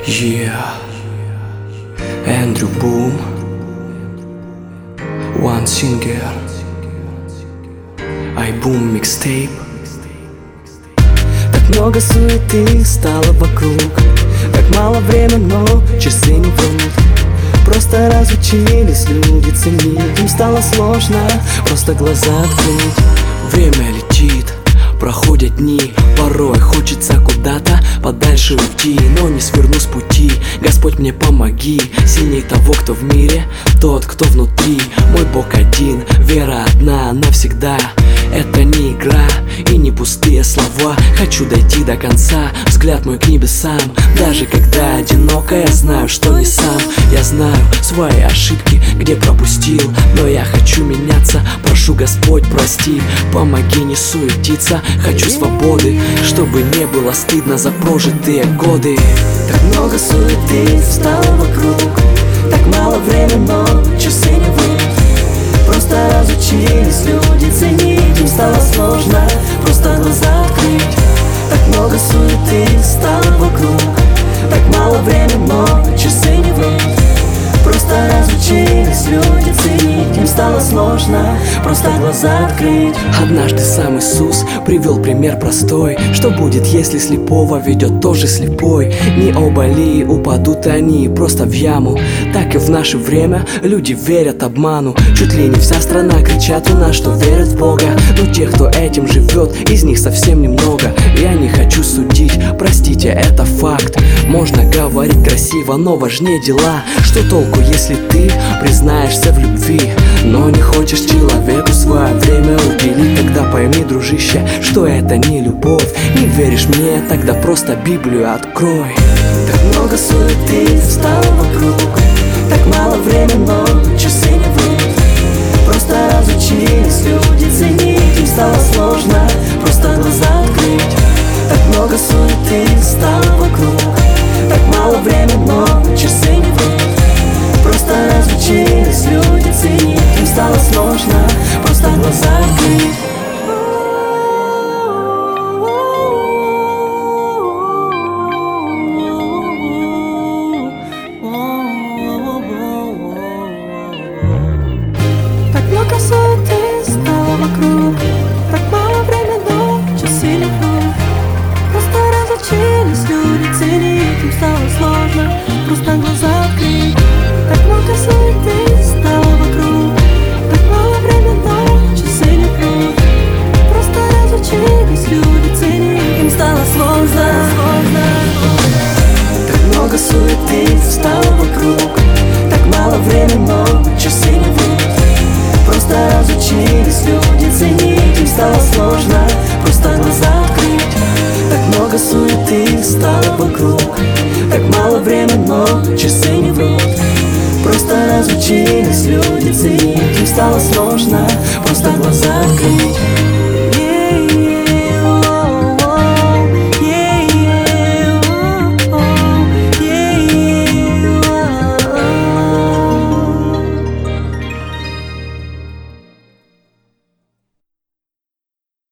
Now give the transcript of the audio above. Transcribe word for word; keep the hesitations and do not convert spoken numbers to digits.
Yeah, Andrew Boom, One Singer, iBoom Mixtape. Так много суеты стало вокруг, так мало времени, но часы не врут. Просто разучились люди ценить, им стало сложно просто глаза открыть. Время летит, проходят дни, порой хочется куда-то подальше уйти, но не сверну с пути. Господь, мне помоги, сильней того, кто в мире, тот, кто внутри. Мой Бог один, вера одна навсегда. Это не игра и не пустые слова. Хочу дойти до конца, взгляд мой к небесам. Даже когда одиноко, я знаю, что не сам. Я знаю свои ошибки, где пропустил, но я хочу меняться. Прошу, Господь, прости, помоги не суетиться. Хочу свободы, чтобы не было стыдно за прожитые годы. Так много суеты стало вокруг, так мало времени, но часы не врут. Просто разучились люди ценить, им стало сложно просто глаза открыть. Так много суеты стало вокруг, так мало времени, но часы не врут. Просто разучились люди ценить, им стало сложно просто глаза открыть. Однажды сам Иисус привел пример простой: что будет, если слепого ведет тоже слепой? Не оба ли упадут они просто в яму? Так и в наше время люди верят обману. Чуть ли не вся страна кричат у нас, что верят в Бога, но тех, кто этим живет, из них совсем немного. Я не хочу судить, простите, это факт. Можно говорить красиво, но важнее дела. Что толку, если ты признаешься в любви, но не хочешь человеку свое время уделить? Тогда пойми, дружище, что это не любовь. Не веришь мне? Тогда просто Библию открой. Так много суеты стало вокруг, так мало времени, но часы не врут. Просто разучились люди ценить, им стало сложно просто глаза открыть. Так много суеты стало вокруг, так мало времени, но часы не врут. Просто разучились люди ценить, им стало сложно просто глаза открыть. Так много суеты стало вокруг, так мало времени, но часы не врут. Просто разучились люди ценить, им стало сложно просто глаза открыть. Так много суеты стало вокруг, так мало времени, но часы не врут. Просто разучились люди ценить, им стало сложно, сложно. Так много суеты стало вокруг, так мало времени, но часы не врут. Просто разучились люди ценить, им стало сложно просто глаза открыть. Так много суеты стало вокруг, так мало времени, но часы не врут. Просто разучились люди ценить, им стало сложно просто глаза открыть.